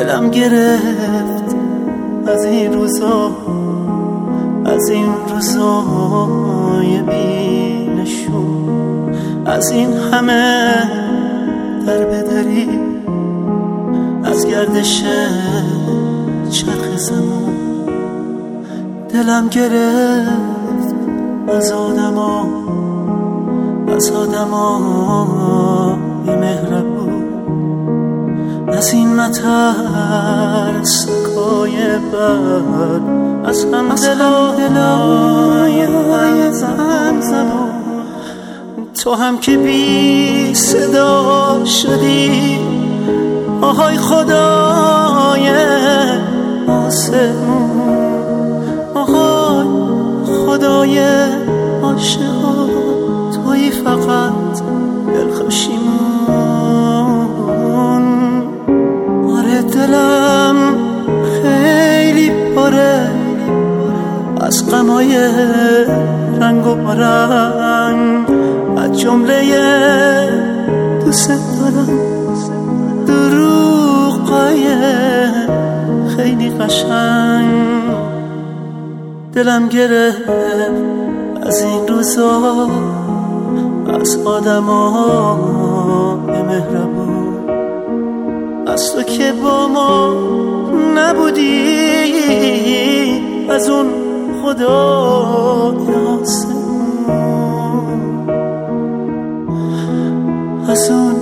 دلم گرفت از این روزا، از این روزای بی‌نشون، از این همه در بدری، از گردش چرخ زمان. دلم گرفت از آدما، از آدمای مهربون، از این مترسکای بد، از هم دلای هم زبون. تو هم که بی صدا شدی، آهای خدای آسمون، آهای خدای عاشقان، تویی فقط دلخوشیمون. آره دلم خیلی پره از غمای رنگ و رنگ، از جمله دوست دارم دروغای خیلی قشنگ. دلم گرفت از این روزا، از آدمای مهربون، از تو که با ما نبودی، از اون خدای آسمون، از اون